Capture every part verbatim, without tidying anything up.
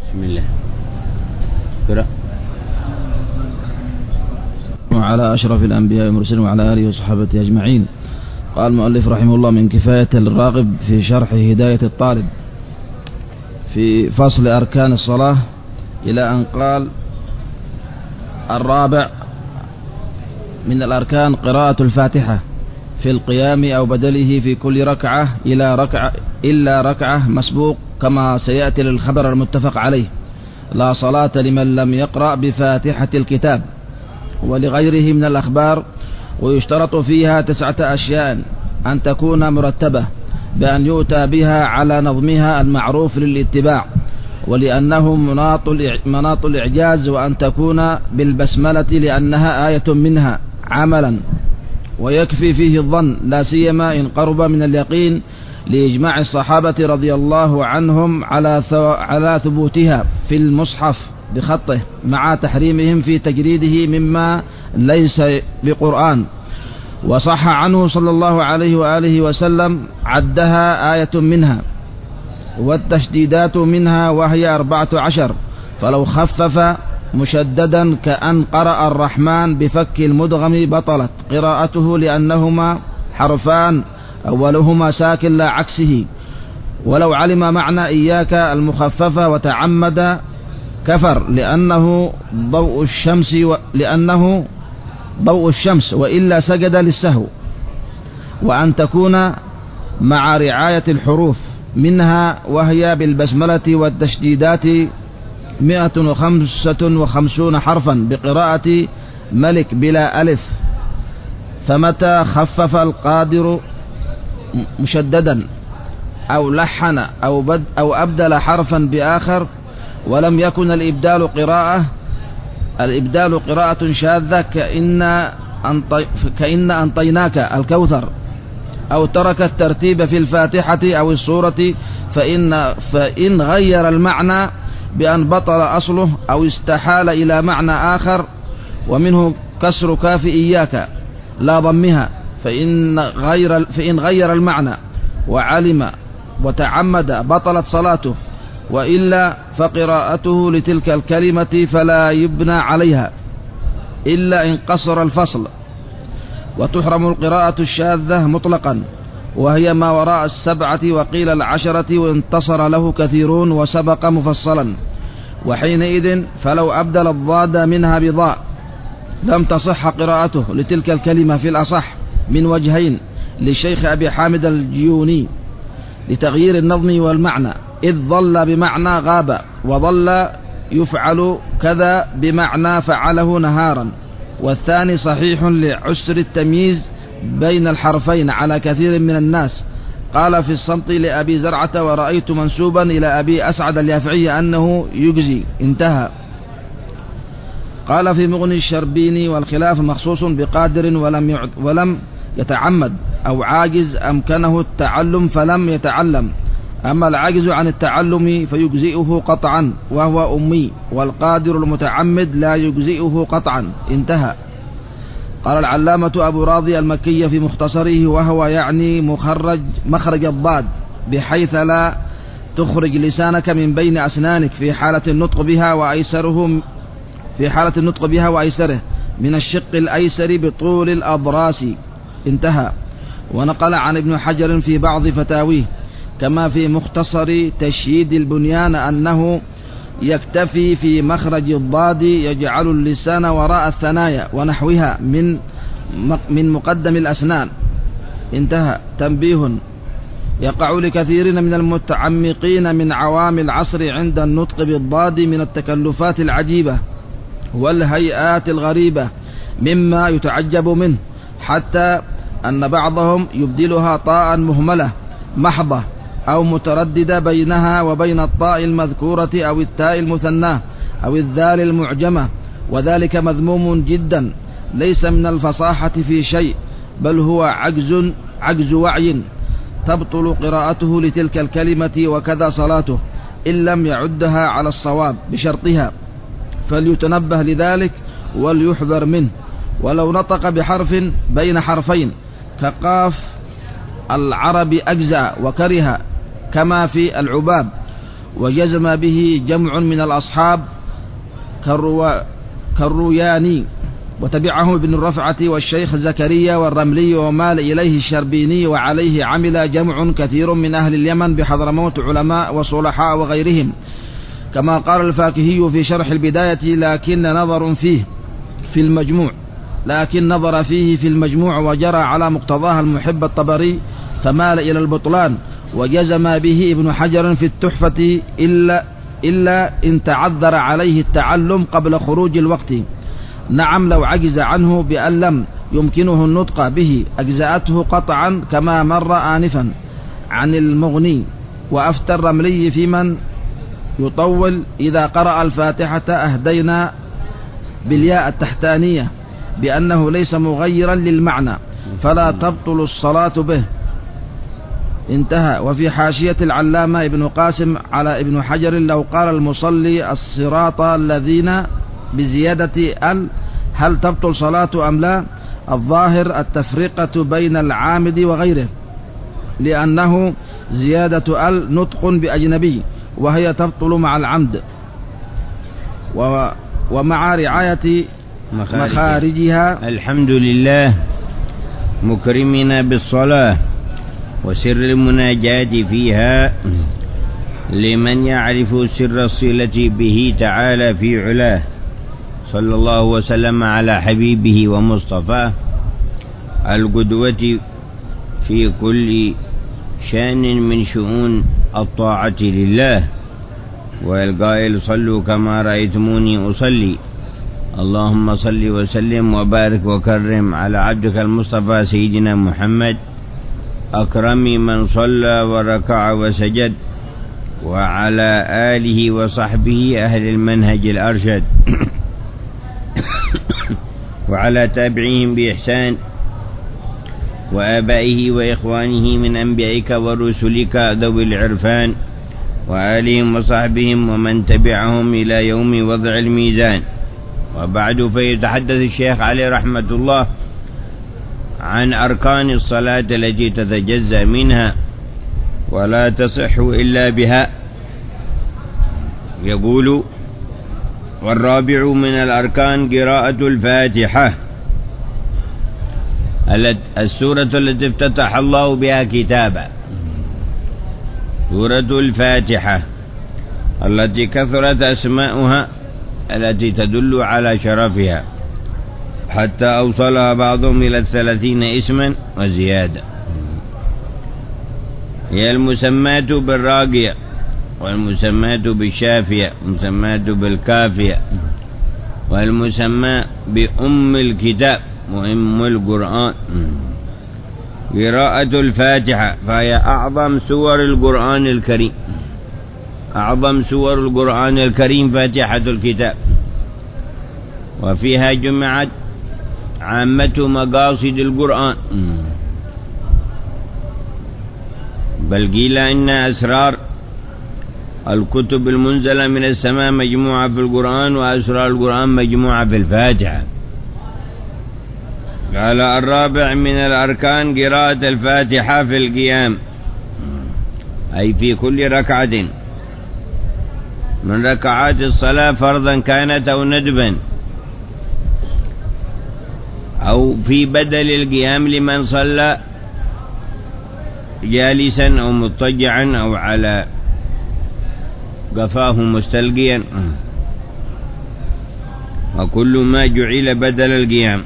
بسم الله. برا. وعلى أشرف الأنبياء والمرسلين وعلى آله وصحبه أجمعين. قال المؤلف رحمه الله من كفاية الراغب في شرح هداية الطالب في فصل أركان الصلاة إلى أن قال: الرابع من الأركان قراءة الفاتحة في القيام أو بدله في كل ركعة إلى ركعة إلا ركعة مسبوق، كما سيأتي للخبر المتفق عليه: لا صلاة لمن لم يقرأ بفاتحة الكتاب، ولغيره من الأخبار. ويشترط فيها تسعة أشياء: أن تكون مرتبة بأن يؤتى بها على نظمها المعروف للاتباع، ولأنه مناط الإعجاز، وأن تكون بالبسملة لأنها آية منها عملا، ويكفي فيه الظن لا سيما إن قرب من اليقين، لإجماع الصحابة رضي الله عنهم على على ثبوتها في المصحف بخطه، مع تحريمهم في تجريده مما ليس بقرآن. وصح عنه صلى الله عليه وآله وسلم عدها آية منها، والتشديدات منها وهي أربعة عشر، فلو خفف مشددا كأن قرأ الرحمن بفك المدغم بطلت قراءته، لأنهما حرفان أولهما ساكن لا عكسه. ولو علم معنى إياك المخففة وتعمد كفر، لأنه ضوء الشمس و... لأنه ضوء الشمس وإلا سجد للسهو. وأن تكون مع رعاية الحروف منها، وهي بالبسملة والتشديدات مئة وخمسة وخمسون حرفا بقراءة ملك بلا ألف. فمتى خفف القادر مشددا أو لحن أو, بد أو أبدل حرفا بآخر، ولم يكن الإبدال قراءة الإبدال قراءة شاذة كإن أنطي كإن أنطيناك الكوثر، أو ترك الترتيب في الفاتحة أو السورة، فإن, فإن غير المعنى بأن بطل أصله أو استحال إلى معنى آخر، ومنه كسر كاف إياك لا ضمها، فإن غير, فإن غير المعنى وعلم وتعمد بطلت صلاته، وإلا فقراءته لتلك الكلمة فلا يبنى عليها إلا إن قصر الفصل. وتحرم القراءة الشاذة مطلقا، وهي ما وراء السبعة وقيل العشرة، وانتصر له كثيرون وسبق مفصلا. وحينئذ فلو أبدل الضاد منها بضاء لم تصح قراءته لتلك الكلمة في الأصح من وجهين للشيخ أبي حامد الجيوني لتغيير النظم والمعنى، إذ ظل بمعنى غاب، وظل يفعل كذا بمعنى فعله نهارا. والثاني صحيح لعسر التمييز بين الحرفين على كثير من الناس. قال في الصمت لأبي زرعة: ورأيت منسوبا إلى أبي أسعد اليافعي أنه يجزي، انتهى. قال في مغني الشربيني: والخلاف مخصوص بقادر ولم يعد ولم يتعمد، أو عاجز أمكنه التعلم فلم يتعلم. أما العاجز عن التعلم فيجزئه قطعا وهو أمي، والقادر المتعمد لا يجزئه قطعا، انتهى. قال العلامة أبو راضي المكي في مختصره: وهو يعني مخرج مخرج الضاد، بحيث لا تخرج لسانك من بين أسنانك في حالة النطق بها وأيسره في حالة النطق بها وأيسره من الشق الأيسر بطول الأضراس، انتهى. ونقل عن ابن حجر في بعض فتاويه كما في مختصر تشييد البنيان أنه يكتفي في مخرج الضاد يجعل اللسان وراء الثنايا ونحوها من من مقدم الأسنان، انتهى. تنبيه: يقع لكثير من المتعمقين من عوام العصر عند النطق بالضاد من التكلفات العجيبة والهيئات الغريبة مما يتعجب منه، حتى أن بعضهم يبدلها طاء مهملة محضة أو مترددة بينها وبين الطاء المذكورة أو التاء المثناة أو الذال المعجمة، وذلك مذموم جدا، ليس من الفصاحة في شيء، بل هو عجز عجز وعي، تبطل قراءته لتلك الكلمة وكذا صلاته إن لم يعدها على الصواب بشرطها، فليتنبه لذلك وليحذر منه. ولو نطق بحرف بين حرفين كقاف العرب أجزاء وكره، كما في العباب، وجزم به جمع من الأصحاب كالروياني، وتبعه ابن الرفعة والشيخ زكريا والرملي، ومال إليه الشربيني، وعليه عمل جمع كثير من أهل اليمن بحضرموت علماء وصلحاء وغيرهم، كما قال الفاكهي في شرح البداية: لكن نظر فيه في المجموع لكن نظر فيه في المجموع وجرى على مقتضاها المحب الطبري فمال إلى البطلان، وجزم به ابن حجر في التحفة إلا, إلا إن تعذر عليه التعلم قبل خروج الوقت. نعم، لو عجز عنه بأن لم يمكنه النطق به أجزأته قطعا، كما مر آنفا عن المغني. وأفتى الرملي في من يطول إذا قرأ الفاتحة أهدينا بالياء التحتانية بأنه ليس مغيرا للمعنى فلا تبطل الصلاة به. انتهى. وفي حاشية العلامة ابن قاسم على ابن حجر: لو قال المصلي الصراط الذين بزيادة ال هل تبطل صلاة أم لا؟ الظاهر التفرقة بين العامد وغيره، لأنه زيادة ال نطق بأجنبي، وهي تبطل مع العمد ومع رعاية مخارجها. الحمد لله مكرمنا بالصلاة وسر المناجاة فيها لمن يعرف سر الصلة به تعالى في علاه، صلى الله وسلم على حبيبه ومصطفاه القدوة في كل شان من شؤون الطاعة لله، والقائل: صلوا كما رأيتموني أصلي. اللهم صل وسلم وبارك وكرم على عبدك المصطفى سيدنا محمد، أكرم من صلى وركع وسجد، وعلى آله وصحبه أهل المنهج الأرشد، وعلى تابعيهم بإحسان، وآبائه وإخوانه من أنبيائك ورسلك ذوي العرفان، وآلهم وصحبهم ومن تبعهم إلى يوم وضع الميزان. وبعد، فيتحدث الشيخ عليه رحمة الله عن أركان الصلاة التي تتجزأ منها ولا تصح إلا بها. يقول: والرابع من الأركان قراءة الفاتحة، السورة التي افتتح الله بها كتابا، سورة الفاتحة التي كثرت أسماؤها التي تدل على شرفها، حتى أوصلها بعضهم إلى الثلاثين اسما وزيادة. هي المسماة بالراقية، والمسماة بالشافية، والمسماة بالكافية، والمسمى بأم الكتاب وأم القرآن. قراءة الفاتحة فهي أعظم سور القرآن الكريم، أعظم سور القرآن الكريم فاتحة الكتاب، وفيها جمعت عامة مقاصد القرآن، بل قيل إن أسرار الكتب المنزلة من السماء مجموعة في القرآن، وأسرار القرآن مجموعة في الفاتحة. قال: الرابع من الأركان قراءة الفاتحة في القيام، أي في كل ركعة من ركعات الصلاة، فرضا كانت أو ندبا، أو في بدل القيام لمن صلى جالسا أو مضطجعا أو على قفاه مستلقيا، وكل ما جعل بدل القيام.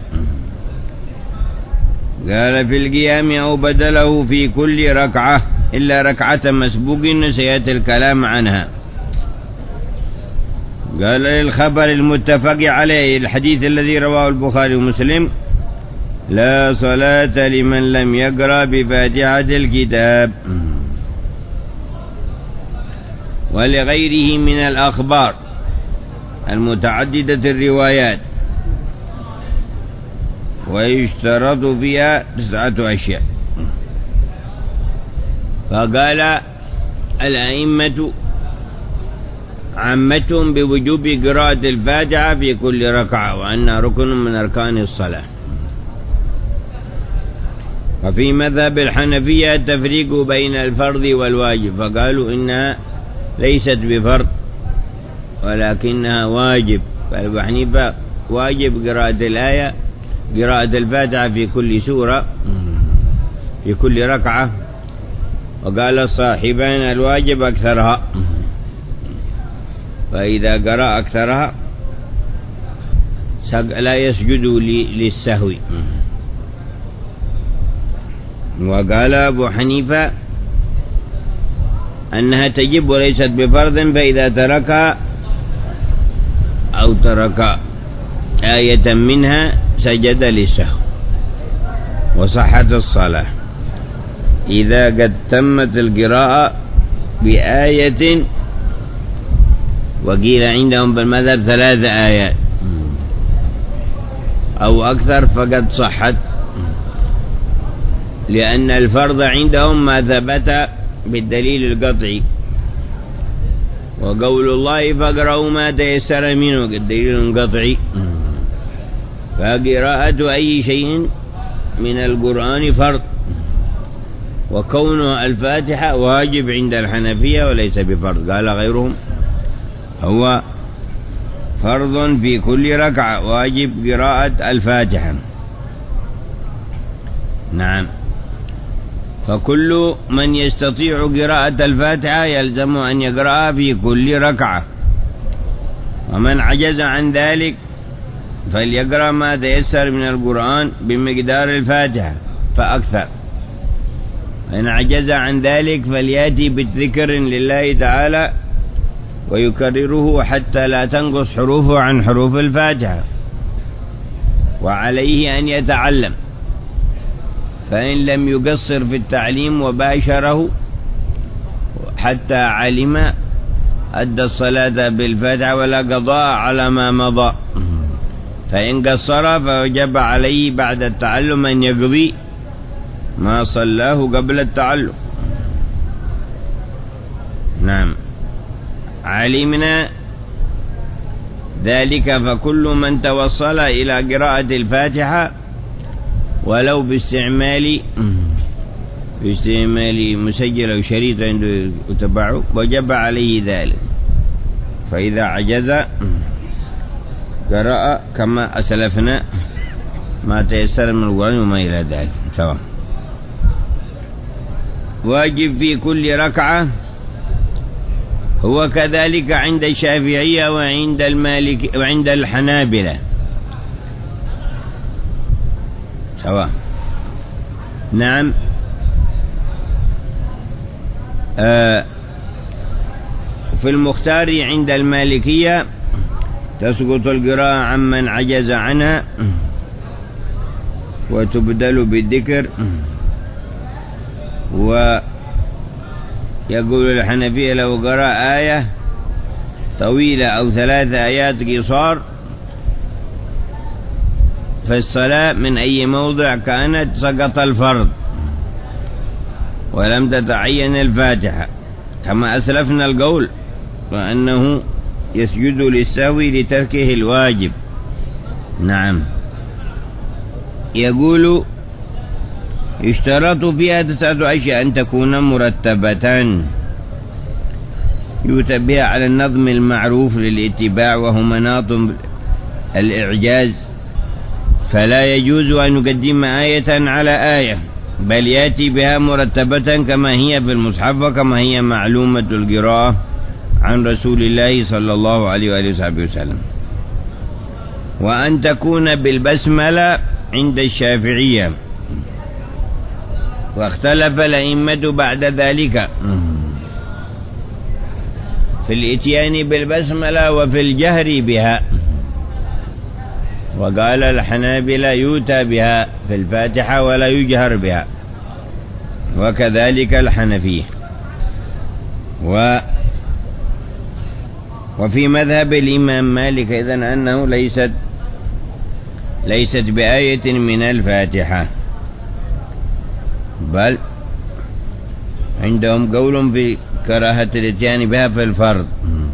قال: في القيام أو بدله في كل ركعة إلا ركعة مسبوق سيأتي الكلام عنها. قال: للخبر المتفق عليه الحديث الذي رواه البخاري ومسلم: لا صلاة لمن لم يقرأ بفاتحة الكتاب. ولغيره من الأخبار المتعددة الروايات، ويشترط فيها تسعة أشياء. فقال الأئمة عامتهم بوجوب قراءة الفاتحة في كل ركعة، وأنها ركن من أركان الصلاة. وفي مذهب الحنفية التفريق بين الفرض والواجب، فقالوا إنها ليست بفرض ولكنها واجب. فأبو حنيفة واجب قراءة الآية قراءة الفاتحة في كل سورة في كل ركعة، وقال الصاحبان الواجب أكثرها، فإذا قرأ أكثرها لا يسجد للسهو. وقال أبو حنيفة أنها تجب وليست بفرض، فإذا ترك أو ترك آية منها سجد للسهو وصحت الصلاة إذا قد تمت القراءة بآية، وقيل عندهم بالمذهب ثلاث آيات أو أكثر فقد صحت، لأن الفرض عندهم ما ثبت بالدليل القطعي، وقول الله فاقرأوا ما تيسر منه الدليل قطعي، فقراءة أي شيء من القرآن فرض، وكونه الفاتحة واجب عند الحنفية وليس بفرض. قال غيرهم هو فرض في كل ركعة، واجب قراءة الفاتحة. نعم، فكل من يستطيع قراءة الفاتحة يلزم أن يقرأها في كل ركعة، ومن عجز عن ذلك فليقرأ ما تيسر من القرآن بمقدار الفاتحة فأكثر، إن عجز عن ذلك فليأتي بالذكر لله تعالى ويكرره حتى لا تنقص حروفه عن حروف الفاتحة، وعليه أن يتعلم، فإن لم يقصر في التعليم وباشره حتى علم أدى الصلاة بالفاتحة ولا قضاء على ما مضى، فإن قصر فوجب عليه بعد التعلم أن يقضي ما صلاه قبل التعلم. نعم، علمنا ذلك، فكل من توصل إلى قراءة الفاتحة ولو باستعمال باستعمال مسجل أو شريط عنده يتبعه وجب عليه ذلك، فإذا عجز قرأ كما أسلفنا ما تيسر من القرآن وما إلى ذلك سواء. واجب في كل ركعة هو كذلك عند الشافعية وعند المالك وعند الحنابلة سواء. نعم، آه في المختار عند المالكية تسقط القراءة عمن عجز عنها وتبدل بالذكر، ويقول الحنفية لو قرأ آية طويلة أو ثلاث آيات قصار في الصلاة من أي موضع كانت سقط الفرض ولم تتعين الفاتحة، كما أسلفنا القول وأنه يسجد للسهو لتركه الواجب. نعم، يقول يشترط فيها تسعة أشياء: أن تكون مرتبة يتبع على النظم المعروف للاتباع وهو مناط الإعجاز، فلا يجوز أن يقدم آية على آية، بل يأتي بها مرتبة كما هي في المصحف وكما هي معلومة القراءة عن رسول الله صلى الله عليه وآله وصحبه وسلم. وأن تكون بالبسملة عند الشافعية، واختلف الأئمة بعد ذلك في الإتيان بالبسملة وفي الجهر بها، وقال الحنابلة يؤتى بها في الفاتحة ولا يجهر بها، وكذلك الحنفية. و وفي مذهب الإمام مالك إذن أنه ليست ليست بآية من الفاتحة، بل عندهم قول في كراهة الاتيان بها في الفرض.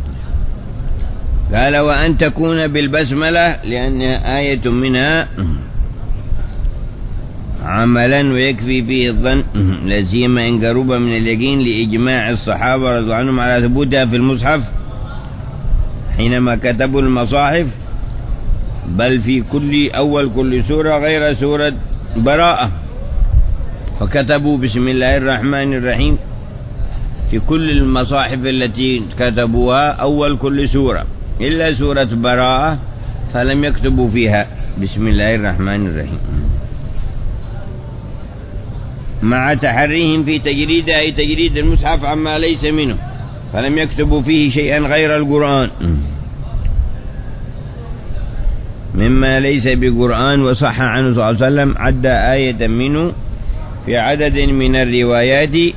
قال وأن تكون بالبسملة لأنها آية منها عملا ويكفي فيه الظن، لا سيما إن قرب من اليقين لإجماع الصحابة رضي الله عنهم على ثبوتها في المصحف حينما كتبوا المصاحف، بل في كل أول كل سورة غير سورة براءة، فكتبوا بسم الله الرحمن الرحيم في كل المصاحف التي كتبوها أول كل سورة، إلا سورة براءة فلم يكتبوا فيها بسم الله الرحمن الرحيم، مع تحريهم في تجريد أي تجريد المصحف عما ليس منه، فلم يكتبوا فيه شيئا غير القرآن مما ليس بقرآن. وصح عنه صلى الله عليه وسلم عدى آية منه في عدد من الروايات،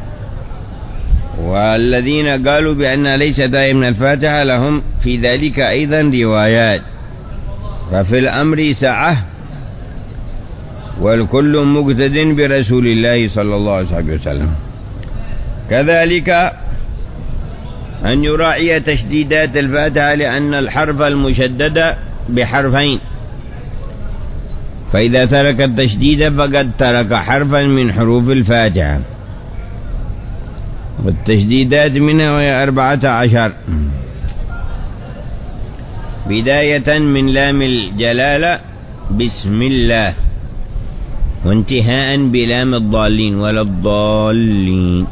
والذين قالوا بأن ليس آية من الفاتحة لهم في ذلك أيضا روايات، ففي الأمر سعة، والكل مقتد برسول الله صلى الله عليه وسلم. كذلك أن يراعي تشديدات الفاتحة، لأن الحرف المشدد بحرفين، فإذا ترك التشديد فقد ترك حرفا من حروف الفاتحة، والتشديدات منها وهي أربعة عشر، بداية من لام الجلالة بسم الله، وانتهاء بلام الضالين ولا الضالين،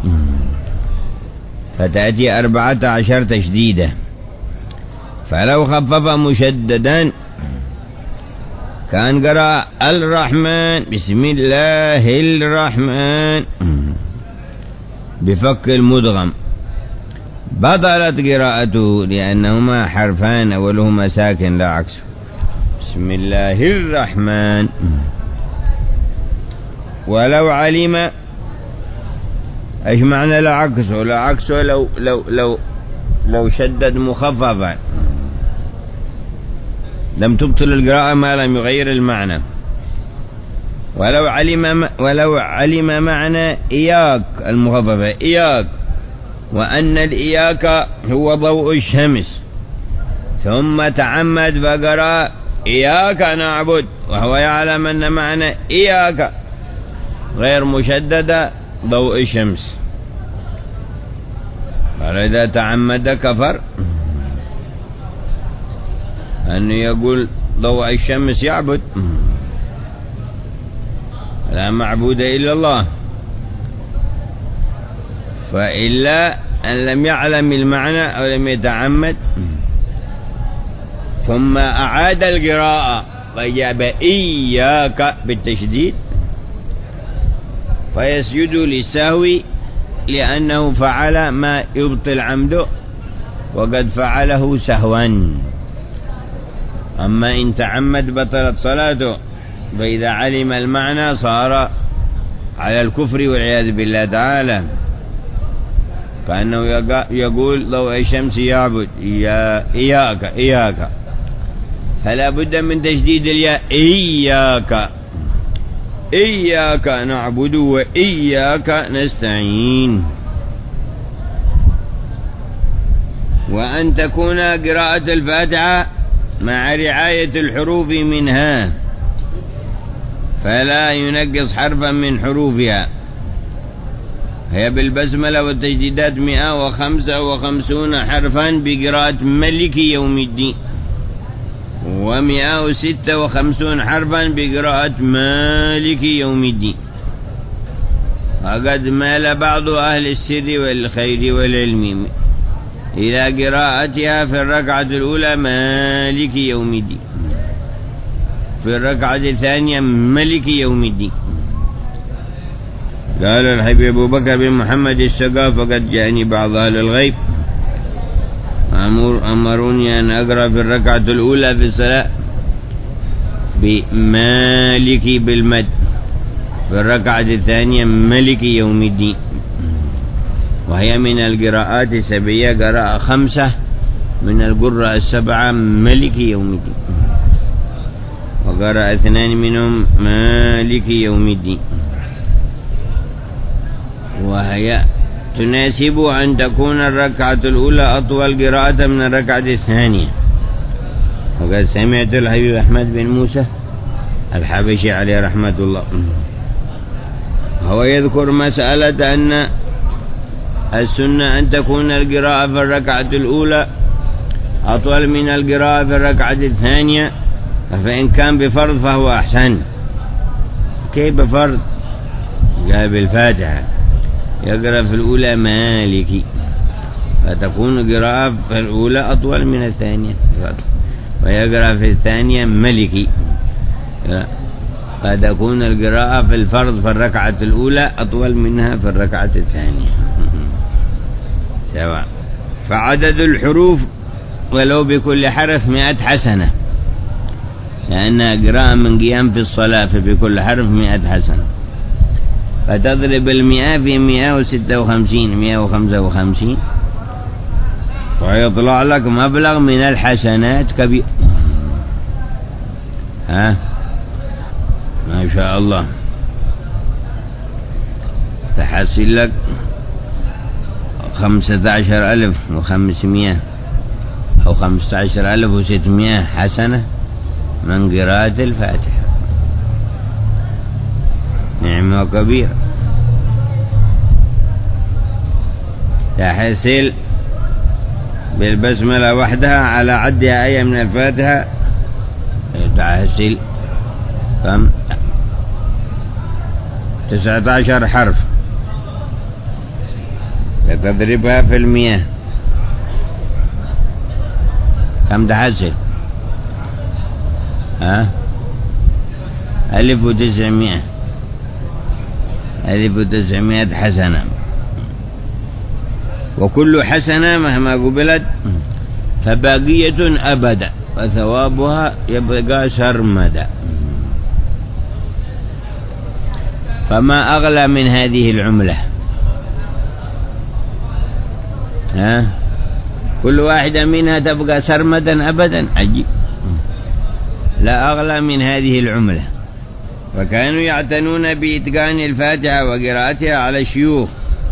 فتأتي أربعة عشر تشديدة. فلو خفف مشددا كان قرأ الرحمن بسم الله الرحمن بفك المدغم، بطلت قراءته لأنهما حرفان أولهما ساكن لا عكس. بسم الله الرحمن. ولو علم، ايش معنى لا عكسه؟ لا عكسه لو لو لو لو شدد مخففا لم تبطل القراءة ما لم يغير المعنى. ولو علم ولو علم معنى إياك المخففة إياك، وأن الإياك هو ضوء الشمس، ثم تعمد فقرأ إياك نعبد وهو يعلم أن معنى إياك غير مشددة ضوء الشمس، فإذا تعمد كفر. أنه يقول ضوء الشمس يعبد، لا معبود إلا الله، فإلا أن لم يعلم المعنى أو لم يتعمد ثم أعاد القراءة فجاب إياك بالتشديد فيسجد للسهو، لأنه فعل ما يبطل عمده وقد فعله سهوا. أما إن تعمد بطلت صلاته، فإذا علم المعنى صار على الكفر والعياذ بالله تعالى، كأنه يقول ضوء الشمس يعبد إياك إياك، فلا بد من تشديد الياء إياك إياك نعبد وإياك نستعين. وأن تكون قراءة الفاتحة مع رعاية الحروف منها، فلا ينقص حرفا من حروفها. هي بالبسملة والتجديدات مئة وخمسة وخمسون حرفا بقراءة ملك يوم الدين، ومئة وستة وخمسون حرفا بقراءة مالك يوم الدين. وقد مال بعض أهل السر والخير والعلم إلى قراءتها في الركعة الأولى مالك يوم الدين، في الركعة الثانية ملك يوم الدين. قال الحبيب أبو بكر بن محمد السقاف: فقد جاءني بعض أهل الغيب أمر أمروني أن أقرأ في الركعة الأولى في الصلاة بمالك بالمد، في الركعة الثانية ملك يوم الدين، وهي من القراءات السبعية، قراءة خمسة من القراء السبعة ملك يوم الدين، وقرأ اثنان منهم مالك يوم الدين. وهي تناسب أن تكون الركعة الأولى أطول قراءة من الركعة الثانية. وقد سمعت الحبيب أحمد بن موسى الحبشي عليه رحمة الله. هو يذكر مسألة أن السنة أن تكون القراءة في الركعة الأولى أطول من القراءة في الركعة الثانية، فإن كان بفرض فهو أحسن. كيف بفرض؟ قال بالفاتحة يقرأ في الأولى مالكي، فتكون قراءة في الأولى أطول من الثانية، ويقرأ في الثانية ملكي، فتكون القراءة في الفرض في الركعة الأولى أطول منها في الركعة الثانية سواء. فعدد الحروف ولو بكل حرف مئة حسنة، لأنها قراءة من قيام في الصلاة، فبكل حرف مئة حسنة، فتضرب المئة في مئة وستة وخمسين مئة وخمسة وخمسين، ويطلع لك مبلغ من الحسنات كبير. ها ما شاء الله، تحصل لك خمسة عشر ألف وخمسمائة أو خمسة عشر ألف وستمائة حسنة من قراءة الفاتحة، نعمة كبيرة. تحصل بالبسملة وحدها على عدها آية من الفاتحة، تحصل كم؟ تسعة عشر حرف، تضربها في المئة كم تحصل؟ ها ألف وتسعمائة ألف وتسعمائة حسنة، وكل حسنة مهما قبلت فباقية أبدا، وثوابها يبقى سرمدا. فما أغلى من هذه العملة؟ ها كل واحدة منها تبقى سرمدا أبدا، عجيب. لا أغلى من هذه العملة. وكانوا يعتنون بإتقان الفاتحة وقراءتها على الشيوخ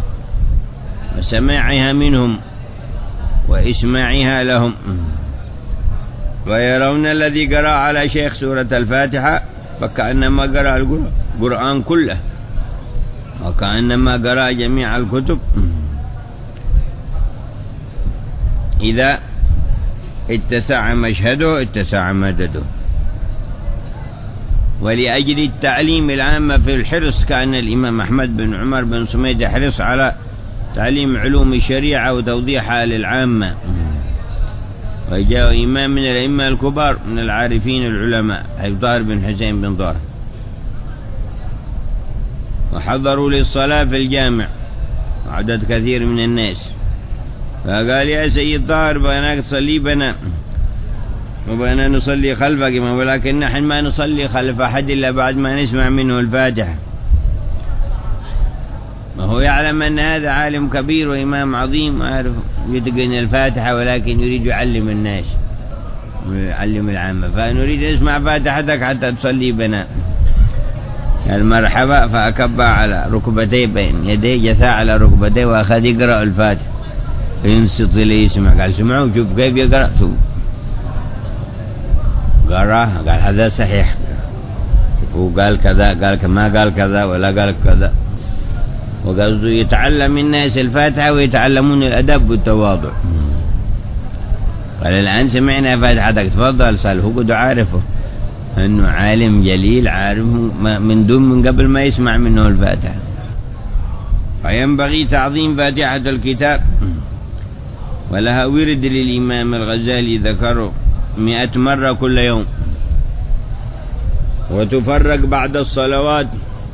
وسماعها منهم وإسماعها لهم، ويرون الذي قرأ على شيخ سورة الفاتحة فكأنما قرأ القرآن كله، وكأنما قرأ جميع الكتب إذا اتسع مشهده اتسع مدده. ولأجل التعليم العام في الحرص كان الإمام أحمد بن عمر بن سميد يحرص على تعليم علوم الشريعة وتوضيحها للعامة، وجاء إمام من الأئمة الكبار من العارفين العلماء أبي طاهر بن حسين بن طاهر، وحضروا للصلاة في الجامع عدد كثير من الناس، فقال يا سيد طاهر بأنك تصلي بنا وبأننا نصلي خلفك، ولكن نحن ما نصلي خلف أحد إلا بعد ما نسمع منه الفاتحة. وهو يعلم أن هذا عالم كبير وإمام عظيم وعارف يتقن الفاتحة، ولكن يريد يعلم الناس يعلم العامة، فنريد نسمع فاتحتك حتى تصلي بنا. المرحبا، فأكبى على ركبتيه بين يديه، جثى على ركبتيه وأخذ يقرأ الفاتحة، ينصت لي يسمع. قال سمعوا شوف كيف يقرأ، شوف قرأ، قال هذا صحيح، وقال كذا، قال ما قال كذا ولا قال كذا. وقصده يتعلم الناس الفاتحة ويتعلمون الأدب والتواضع. قال الآن سمعنا فاتحتك تفضل صل. هو قد عارفه أنه عالم جليل، عارف من دون من قبل ما يسمع منه الفاتحة. فينبغي تعظيم فاتحة الكتاب، ولها ورد للإمام الغزالي ذكره مئة مرة كل يوم، وتفرق بعد الصلوات،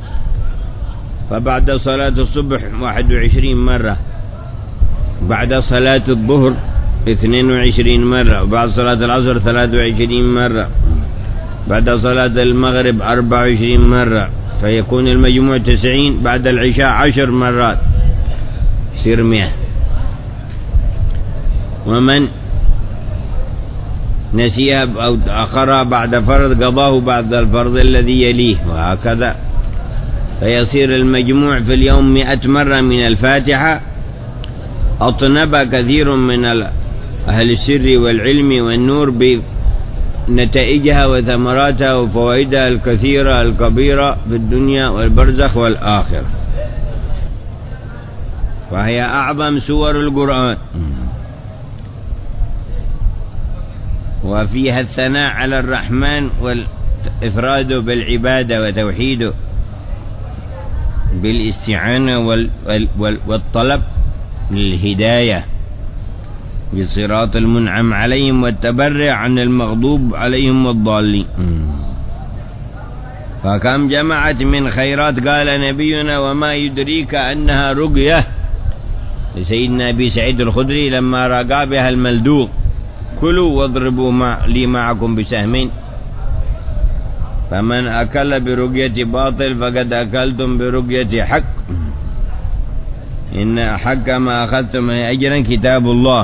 فبعد صلاة الصبح واحد وعشرين مرة، بعد صلاة الظهر اثنين وعشرين مرة، وبعد صلاة العصر ثلاث وعشرين مرة، بعد صلاة المغرب أربع وعشرين مرة، فيكون المجموع تسعين. بعد العشاء عشر مرات يصير مئة. ومن نسيها أو أخرها بعد فرض قضاه بعد الفرض الذي يليه، وهكذا، فيصير المجموع في اليوم مئة مرة من الفاتحة. أطنب كثير من أهل السر والعلم والنور نتائجها وثمراتها وفوائدها الكثيرة الكبيرة في الدنيا والبرزخ والآخرة، وهي أعظم سور القرآن، وفيها الثناء على الرحمن والإفراد بالعبادة وتوحيده بالاستعانة والطلب للهداية بالصراط المنعم عليهم والتبرع عن المغضوب عليهم والضالين. فكم جمعت من خيرات. قال نبينا: وما يدريك أنها رقية، لسيدنا أبي سعيد الخدري لما رقى بها الملدوغ: كلوا واضربوا مع لي معكم بسهمين، فمن أكل برقية باطل فقد أكلتم برقية حق، إن أحق ما أخذتم أجرا كتاب الله.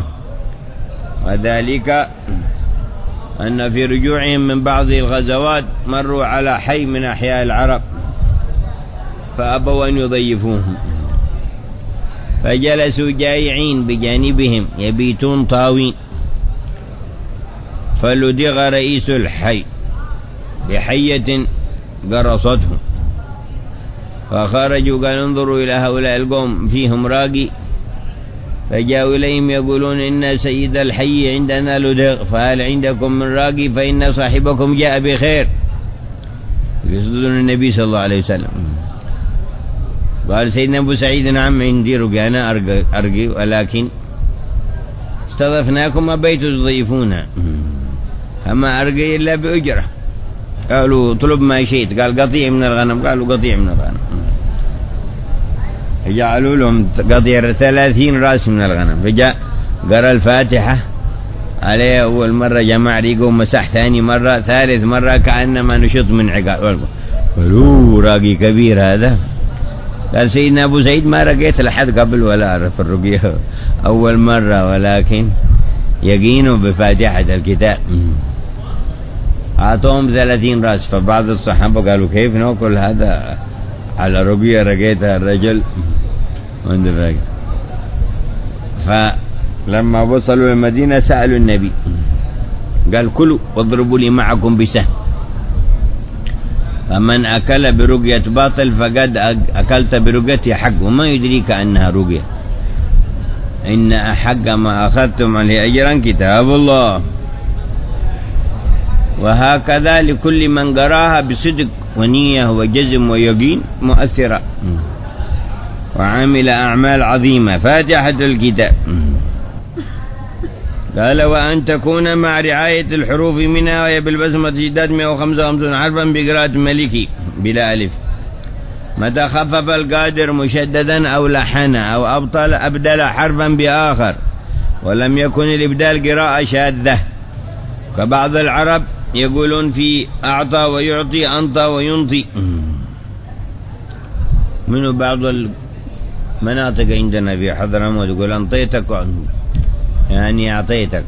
وذلك أن في رجوعهم من بعض الغزوات مروا على حي من أحياء العرب فأبوا أن يضيفوهم، فجلسوا جائعين بجانبهم يبيتون طاوين، فلدغ رئيس الحي بحية قرصته، فخرجوا قال: انظروا إلى هؤلاء القوم فيهم راقي، فجاءوا إليهم يقولون: إن سيد الحي عندنا لدغ، فهل عندكم من راقي؟ فإن صاحبكم جاء بخير. يقصدون النبي صلى الله عليه وسلم. قال سيدنا أبو سعيد: نعم عندي رقي، أنا أرقي, أرقي ولكن استضفناكم وبيتوا تضيفونا، فما أرقي إلا بأجرة. قالوا: طلب ما شئت. قال: قطيع من الغنم. قالوا: قطيع من الغنم. جعلوا لهم قطيع ثلاثين رأس من الغنم. فجاء قرأ الفاتحة عليه أول مرة، جمع ريقه ومسح ثاني مرة، ثالث مرة كأنما نشط من عقال. قالوا: راقي كبير هذا. قال سيدنا أبو سعيد: ما رقيت لحد قبل ولا أعرف الرقية، أول مرة، ولكن يقينوا بفاتحة الكتاب. أعطوهم ثلاثين رأس. فبعض الصحابة قالوا: كيف نأكل هذا على رقية رقيتها الرجل عند الرجل؟ فلما وصلوا المدينة سألوا النبي، قال: كلوا واضربوا لي معكم بسهم، فمن أكل برقية باطل فقد أكلت برقية حق، وما يدريك أنها رقية، إن أحق ما أخذتم عليه أجرا كتاب الله. وهكذا لكل من قراها بصدق ونية وجزم ويقين مؤثرة، وعامل أعمال عظيمة. فاتحة الكتاب. قال: وأن تكون مع رعاية الحروف منها، وهي بالبسمة تجداد مئة وخمسة وخمسين حرفا بقراءة ملكي بلا ألف، متى خفف القادر مشددا أو لحن أو أبطل أبدل حرفا بآخر، ولم يكن الإبدال قراءة شاذة كبعض العرب يقولون في أعطى ويعطي، أنطى وينطي. منه بعض المناطق عندنا في حضرموت يقول: أنطيتك، يعني أعطيتك.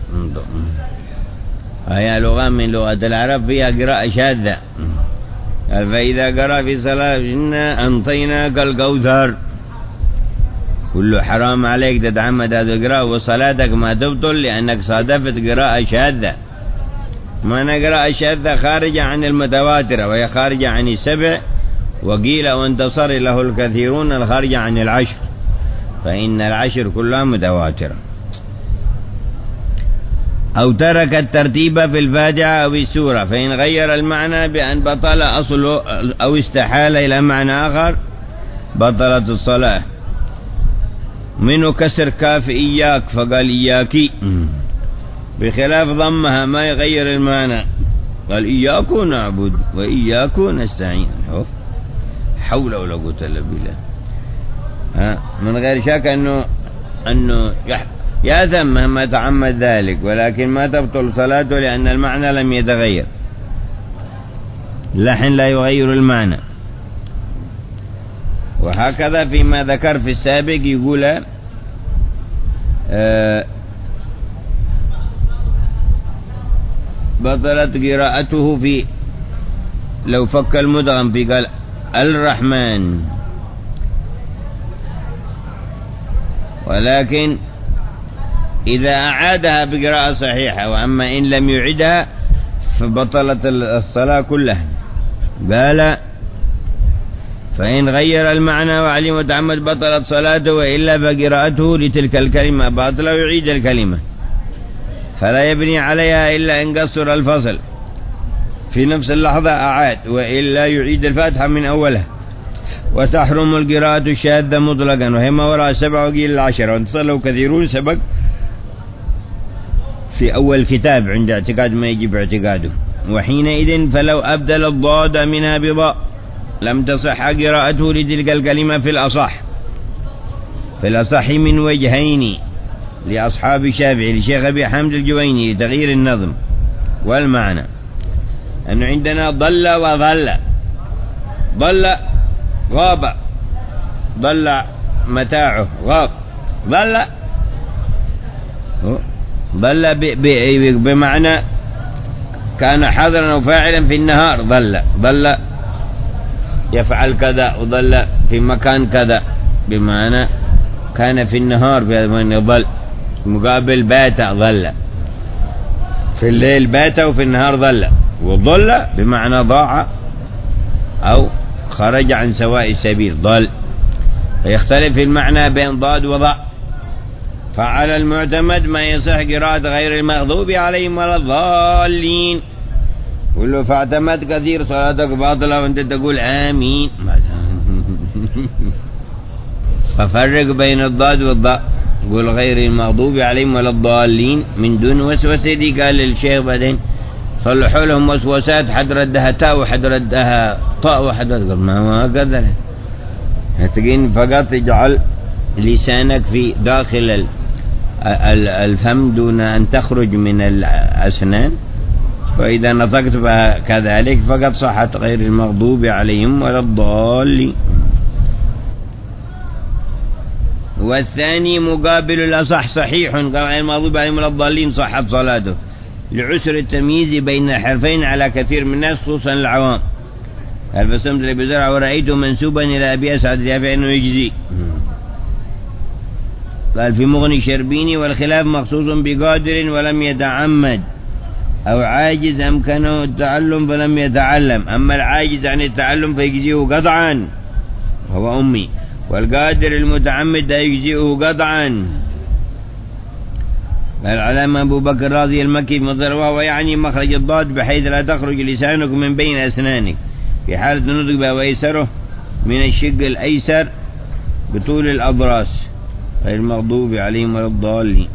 هي لغة من لغة العرب فيها قراءة شاذة. قال: فإذا قرأ في صلاة: إنا أنطيناك الكوثر، كله حرام عليك تتعمد هذا القراءة، وصلاتك ما تبطل لأنك صادفت قراءة شاذة. ما نقرأ الشاذة خارجة عن المتواترة، وهي خارجة عن السبع، وقيل وانتصر له الكثيرون الخارجة عن العشر، فإن العشر كلها متواترة. أو ترك الترتيب في الفاتحة أو السورة، فإن غير المعنى بأن بطل أصله أو استحال إلى معنى آخر بطلت الصلاة. منه كسر كاف إياك فقال إياكي، بخلاف ضمها ما يغير المعنى، قال: إياك نعبد وإياك نستعين. حول ولا قوة إلا بالله. ها من غير شك أنه أنه يأثم مهما تعمد ذلك، ولكن ما تبطل صلاته لأن المعنى لم يتغير. اللحن لا يغير المعنى. وهكذا فيما ذكر في السابق يقول: آه بطلت قراءته في لو فك المدغم في قال الرحمن، ولكن إذا أعادها بقراءة صحيحة، وأما إن لم يعدها فبطلت الصلاة كلها. قال فإن غير المعنى وعلم وتعمد بطلت صلاته، وإلا فقراءته لتلك الكلمة باطلة ويعيد الكلمة، فلا يبني عليها إلا إن قصر الفصل في نفس اللحظة أعاد، وإلا يعيد الفاتحة من أولها. وتحرم القراءة الشاذة مطلقا، وهي ما وراء السبع وقيل العشرة، وانتصلوا كثيرون سبق في أول كتاب عند اعتقاد ما يجب اعتقاده. وحينئذ فلو أبدل الضاد منها بضاء لم تصح قراءته لتلك الكلمة في الأصح في الأصح من وجهين لأصحاب الشافعي لشيخ أبي حامد الجويني لتغيير النظم والمعنى، أنه عندنا ضل وظل. ضل غاب، ضل متاعه غاب، ضل ضل بمعنى كان حاضرا وفاعلا في النهار، ضل ضل يفعل كذا، وضل في مكان كذا بمعنى كان في النهار في هذا ضل. مقابل بات ضل، في الليل بات وفي النهار ضل. وضل بمعنى ضاع أو خرج عن سواء السبيل ضل. فيختلف المعنى بين ضاد وضاء. فعلى المعتمد ما يصح قراءة غير المغضوب عليهم ولا الضالين. قل له فاعتمد كثير صلاتك باطلة وانت تقول آمين. ففرق بين الضاد والضاء، قل غير المغضوب عليهم ولا الضالين من دون وسوسة. دي قال للشيخ بعدين صلحوا لهم وسوسات، حد ردها تاء وحد ردها طاء وحد ردها ما ما قدر. هتجين فقط اجعل لسانك في داخل الفم دون أن تخرج من الأسنان، وإذا نطقت بها كذلك فقد صحت غير المغضوب عليهم ولا الضالين. والثاني مقابل الأصح صحيح، قال غير المغضوب عليهم ولا الضالين صحت صلاته لعسر التمييز بين الحرفين على كثير من الناس خصوصا العوام. قال فسمت لي بزرع ورأيته منسوبا إلى أبي أسعد اليافعي أنه يجزي. قال في مغني شربيني والخلاف مخصوص بقادر ولم يتعمد أو عاجز أمكنه التعلم فلم يتعلم. أما العاجز عن التعلم فيجزيه قطعا وهو أمي، والقادر المتعمد يجزيه قطعا. قال العلامة أبو بكر الرازي المكي مصدر وهو يعني مخرج الضاد بحيث لا تخرج لسانك من بين أسنانك في حالة النطق بها، ويسره من الشق الأيسر بطول الأضراس غير المغضوب عليهم ولا الضالين.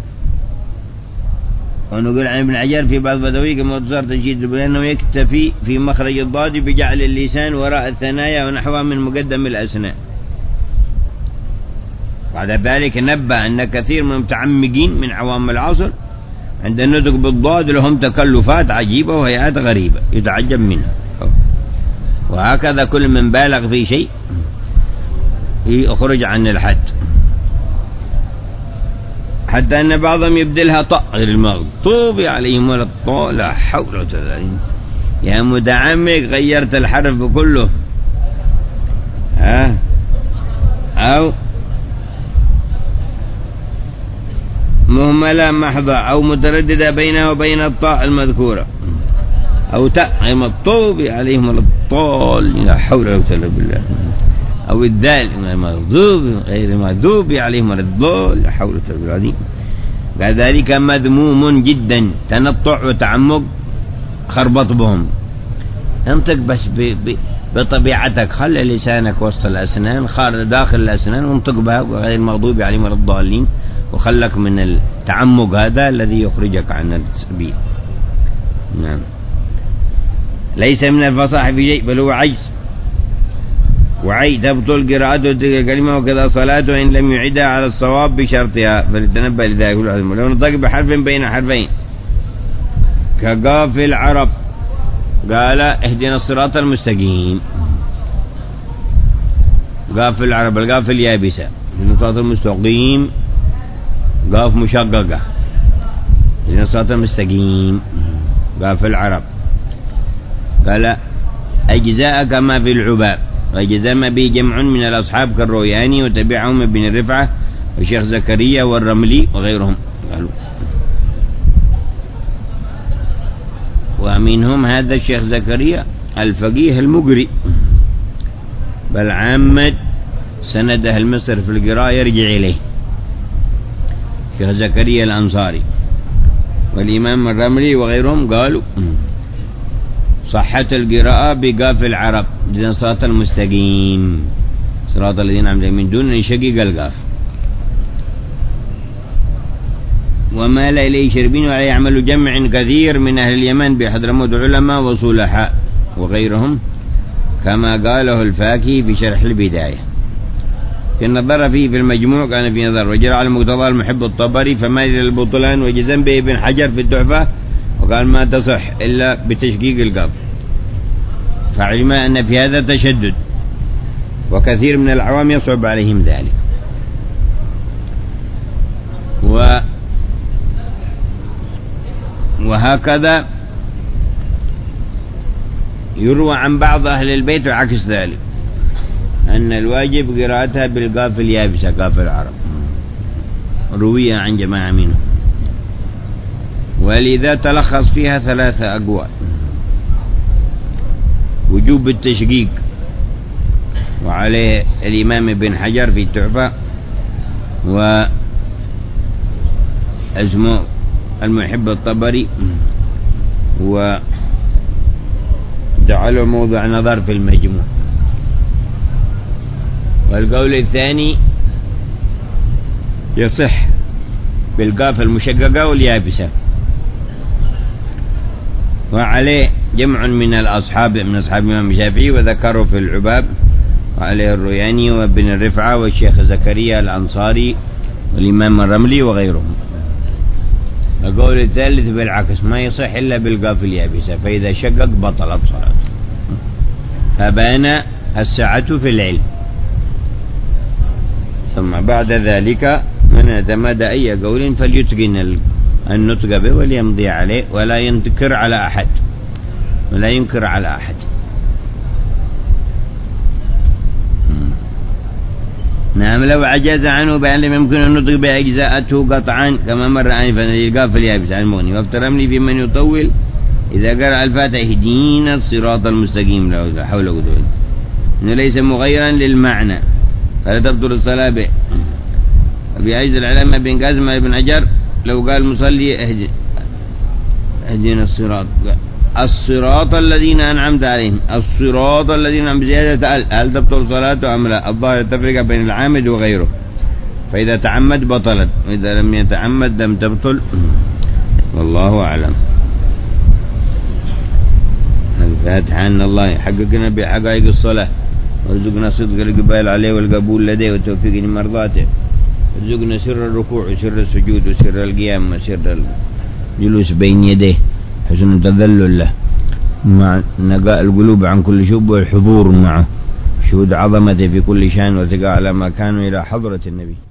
ونقول عن ابن عجر في بعض بدوي كما تصار تنشيد بأنه يكتفي في مخرج الضاد بجعل اللسان وراء الثنايا ونحوها من مقدم الأسنان. بعد ذلك نبه أن كثير من المتعمقين من عوام العصر عند النطق بالضاد لهم تكلفات عجيبة وهيئات غريبة يتعجب منها. وهكذا كل من بالغ في شيء يخرج عن الحد، حتى أن بعضهم يبدلها طاء غير المغضوب عليهم ولا الطاء. لا حول ولا قوة. يا متعمق غيرت الحرف كله، ها أو مهملة محضة أو مترددة بينها وبين الطاء المذكورة، أو تاء غير المغضوب عليهم ولا الضالين. لا حول ولا قوة إلا بالله. أو الذال المغضوب غير المغضوب عليهم ولا الضالين. لا حول ولا قوة إلا بالله. كذلك مذموم جدا تنطع وتعمق خربط بهم. انطق بس ب... ب... بطبيعتك، خلي لسانك وسط الأسنان خارج داخل الأسنان وانطق بها غير المغضوب عليهم ولا الضالين، وخلك من التعمق هذا الذي يخرجك عن السبيل. نعم. ليس من الفصاحة في شيء بل هو عجز، وعي تبطل قراءته تلك الكلمة وكذا صلاته إن لم يعدها على الصواب بشرطها، فلتنبه لذلك. لو نطق بحرف بين حرفين كقاف العرب قال اهدنا الصراط المستقيم، قاف العرب القاف اليابسة، الصراط المستقيم قاف مشققة، اهدنا الصراط المستقيم قاف العرب. قال أجزاء كما في العباب، وجزم به جمع من الأصحاب كالروياني وتبعهم ابن الرفعة وشيخ زكريا والرملي وغيرهم. قالوا ومنهم هذا الشيخ زكريا الفقيه المقري، بل عامة سند أهل مصر في القراءة يرجع إليه شيخ زكريا الأنصاري. والإمام الرملي وغيرهم قالوا صحة القراءة بقاف العرب إذن صراط المستقيم صراط الذين أنعمت عليهم من دون أن يشقق القاف. ومال إليه شربين وعليه يعمل جمع كثير من أهل اليمن بحضرموت علماء وصلحاء وغيرهم، كما قاله الفاكي في شرح البداية. إن نظر فيه في المجموع كان في نظر، وجرى على مقتضى المحب الطبري فمال إلى البطلان، وجزم به ابن حجر في التحفة وقال ما تصح إلا بتشقيق القاف، فعلم أن في هذا تشدد وكثير من العوام يصعب عليهم ذلك. و وهكذا يروى عن بعض أهل البيت وعكس ذلك أن الواجب قراءتها بالقاف اليابسة قاف العرب، روية عن جماعة منهم، ولذا تلخص فيها ثلاثة أقوال: وجوب التشقيق وعليه الإمام ابن حجر في التحفة، واسمه المحب الطبري، وجعله موضع نظر في المجموع. والقول الثاني يصح بالقاف المشققة واليابسة، وعليه جمع من الأصحاب من أصحاب الإمام الشافعي وذكروا في العباب، وعليه الروياني وابن الرفعة والشيخ زكريا الأنصاري والإمام الرملي وغيرهم. القول الثالث بالعكس، ما يصح إلا بالقاف اليابسة، فإذا شقق بطلت صلاته. فبان السعة في العلم. ثم بعد ذلك من اعتمد أي قول فليتقن النطق به وليمضي عليه، ولا ينكر على أحد ولا ينكر على أحد. نعم، لو عجز عنه بأن لم يمكن النطق بأجزاءته قطعا كما مر آنفا القاف اليابس عن المغني. وافترمني في من يطول إذا قرأ الفاتحة اهدينا الصراط المستقيم لا حول ولا قوة، إنه ليس مغيرا للمعنى فلا تبطل الصلاة به. وبعجز العلامة بن قاسم بن حجر لو قال مصلي اهدي اهدينا الصراط الصراط الذين أنعمت عليهم الصراط الذين أنعمت بزيادة هل, هل تبطل صلاته أم لا؟ الظاهر التفرقة بين العامد وغيره، فإذا تعمد بطلت، وإذا لم يتعمد لم تبطل، والله أعلم. الفاتحة أن الله يحققنا بحقائق الصلاة، وارزقنا صدق القبال عليه والقبول لديه والتوفيق لمرضاته، ارزقنا سر الركوع وسر السجود وسر القيام وسر الجلوس بين يديه، حسن التذلل له مع نقاء القلوب عن كل شب والحضور معه، شهود عظمته في كل شان وارتقاء على ما كانوا إلى حضرة النبي.